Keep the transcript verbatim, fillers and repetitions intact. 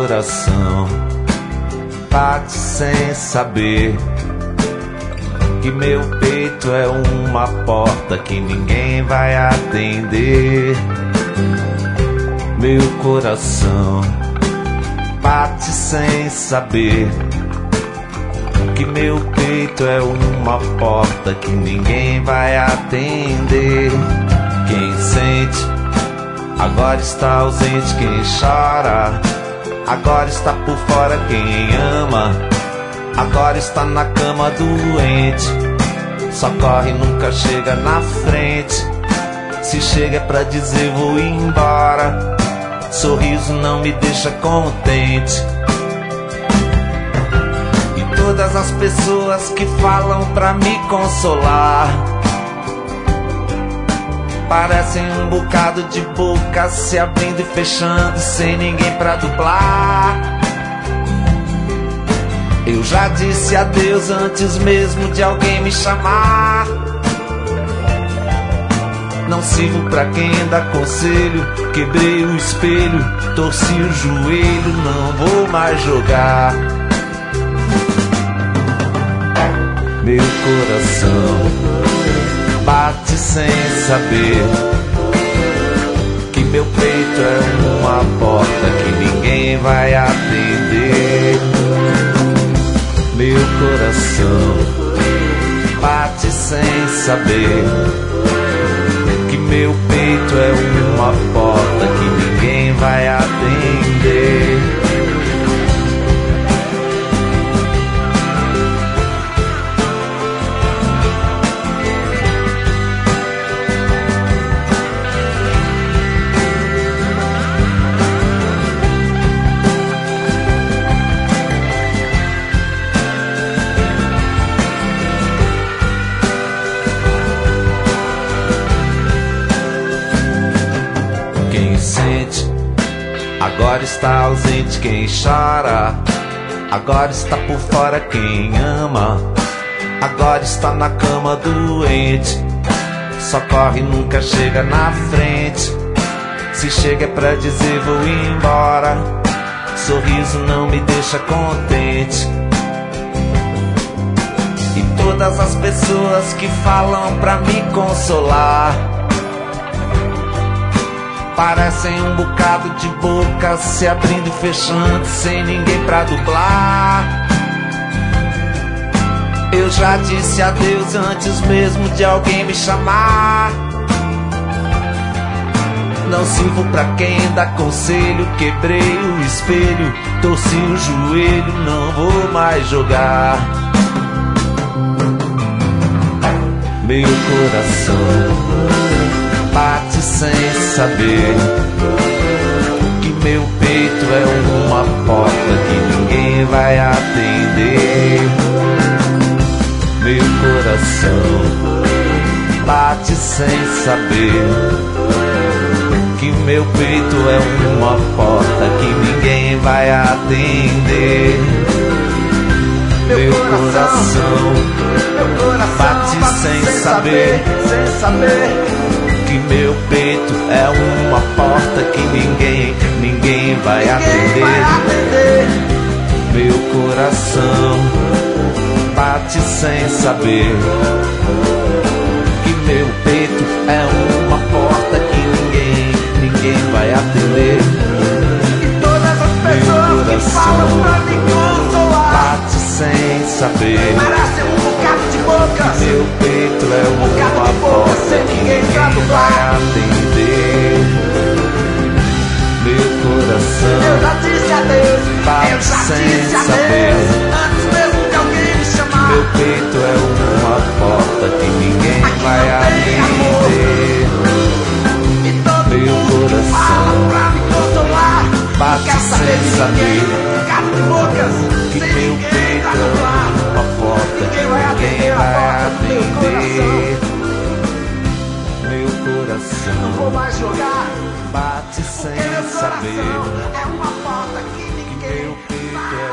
coração bate sem saber que meu peito é uma porta que ninguém vai atender. Meu coração bate sem saber que meu peito é uma porta que ninguém vai atender. Quem sente agora está ausente, quem chora agora está por fora, quem ama agora está na cama doente. Só corre, nunca chega na frente. Se chega é pra dizer vou embora. Sorriso não me deixa contente. E todas as pessoas que falam pra me consolar parecem um bocado de boca se abrindo e fechando sem ninguém pra dublar. Eu já disse adeus antes mesmo de alguém me chamar. Não sirvo pra quem dá conselho. Quebrei o espelho, torci o joelho, não vou mais jogar. Meu coração bate sem saber que meu peito é uma porta que ninguém vai atender. Meu coração bate sem saber que meu peito é uma porta que ninguém vai atender. Agora está ausente quem chora, agora está por fora quem ama, agora está na cama doente. Só corre, nunca chega na frente. Se chega é pra dizer vou embora. Sorriso não me deixa contente. E todas as pessoas que falam pra me consolar parecem um bocado de boca se abrindo e fechando sem ninguém pra dublar. Eu já disse adeus antes mesmo de alguém me chamar. Não sirvo pra quem dá conselho. Quebrei o espelho, torci o joelho, não vou mais jogar. Meu coração bate sem saber que meu peito é uma porta que ninguém vai atender. Meu coração bate sem saber que meu peito é uma porta que ninguém vai atender. Meu coração bate sem saber, sem saber que meu peito é uma porta que ninguém, ninguém vai atender. Meu coração bate sem saber que meu peito é uma porta que ninguém, ninguém vai atender. E todas as pessoas que falam pra me consolar bate sem saber parecem um bocado de boca. Meu peito é Um bocado uma de boca porta sem que ninguém pra ninguém vai dublar. atender. Meu Eu coração já disse adeus, bate eu já sem disse saber. adeus antes mesmo de alguém me chamar. Meu peito é uma porta que ninguém Aqui vai não tem amor. atender. E todo Meu mundo que coração fala pra me consolar bate quer saber sem de saber ninguém, um bocado de bocas que sem meu ninguém peito pra é dublar. uma porta que Ninguém vai ninguém atender a vai porta do meu atender. Meu Não coração vou mais jogar, bate sem porque meu saber coração é uma porta que que ninguém meu peito é